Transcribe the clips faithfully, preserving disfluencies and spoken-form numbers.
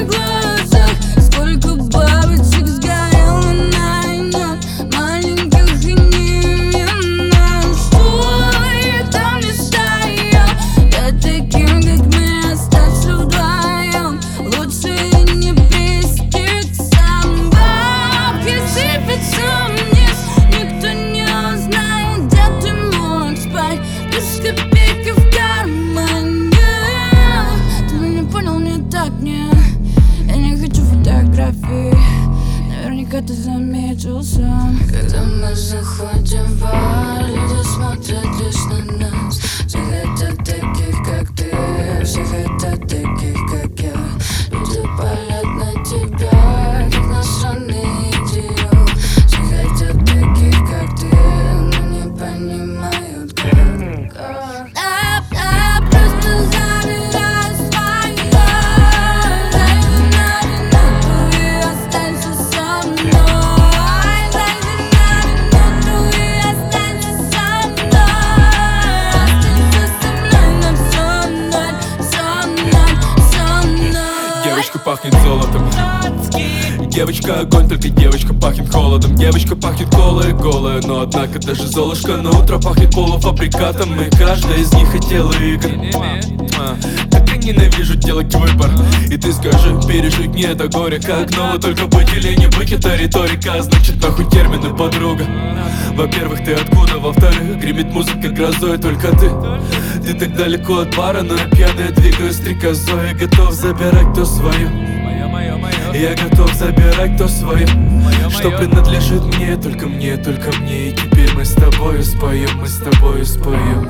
глазах. Сколько бабочек сгорело на войнах, маленьких и невинных. Что я там не стоял, я таким, как мы, остаться вдвоем. Лучше не близких собак. И сыпется вниз, никто не узнает, где ты мог спать. Без копейки в кармане. Ты меня понял не так, не. Я не хочу фотографий, наверняка ты заметил сам. Когда мы заходим в бар, люди смотрят лишь на нас. Все хотят таких, как ты, все хотят таких, как я. Люди палят на тебя, как на странный идиот. Все хотят таких, как ты, но не понимают, как, как. Я, я просто забираю свое. Зайди на минуту и останься со мной. Зайди на минуту и останься со мной. Останься со мной на всю ночь, со мной, со мной. Девочка пахнет золотом, девочка огонь, только девочка пахнет холодом. Девочка пахнет голая, голая, но однако даже Золушка на утро пахнет полуфабрикатом. И каждая из них хотела игр. А, так я ненавижу делать выбор. И ты скажи, пережить мне это горе как ново. Только быть или не быть, это риторика. Значит нахуй термины, подруга. Во-первых, ты откуда? Во-вторых, гремит музыка грозой, только ты. Ты так далеко от бара, но я пьяный, двигаю стрекозой. Я готов забирать то свое. Я готов забирать то свое, что принадлежит мне, только мне, только мне. И теперь мы с тобою споем, мы с тобою споем.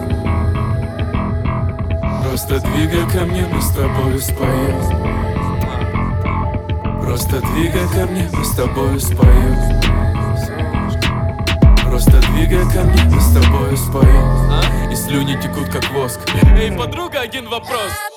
Просто двигай ко мне, мы с тобою споем. Просто двигай ко мне, мы с тобою споем. Просто двигай ко мне, мы с тобою споем. И слюни текут как воск. Эй, подруга, один вопрос.